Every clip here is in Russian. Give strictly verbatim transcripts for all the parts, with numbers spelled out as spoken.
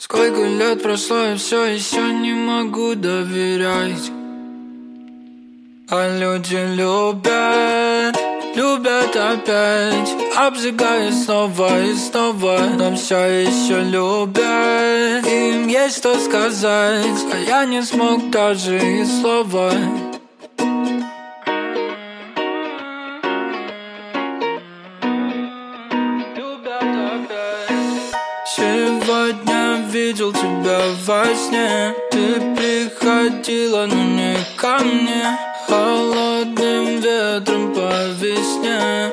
Сколько лет прошло, я все еще не могу доверять. А люди любят, любят опять, обжигая снова и снова. Но все еще любят, им есть что сказать, а я не смог даже и слова. Сегодня видел тебя во сне. Ты приходила, но не ко мне. Холодным ветром по весне.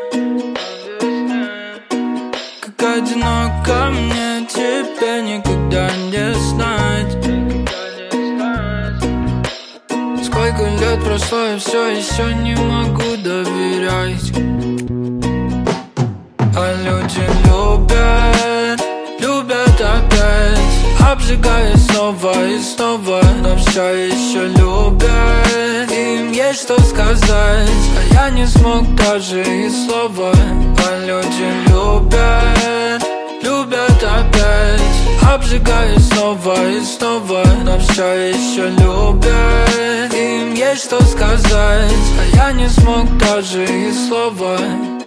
Как одиноко мне, тебе никогда не знать. Сколько лет прошло, я все еще не могу доверять. А люди любят, любят опять, обжигая снова и снова. Но все еще любят, им есть что сказать, а я не смог даже и слова. А люди любят, любят опять, обжигая снова и снова. Но все еще любят, им есть что сказать, а я не смог даже и слова.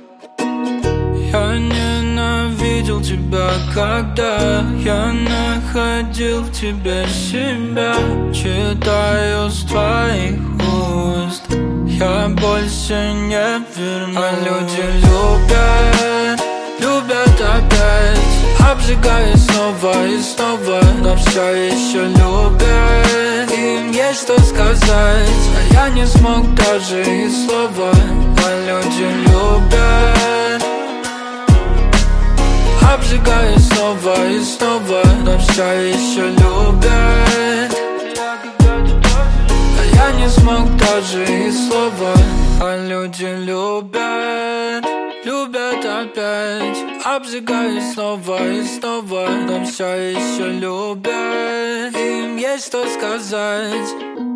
Я ненавидел тебя, когда я находил в тебе себя. Читаю с твоих уст, я больше не вернусь. А люди любят, любят опять, обжигая снова и снова. Но все еще любят, им есть что сказать, а я не смог даже и слова. А люди любят, обжигая снова и снова. Но все еще любят, а я не смог даже и слова. А люди любят, любят опять, обжигая снова и снова. Но все еще любят, им есть что сказать.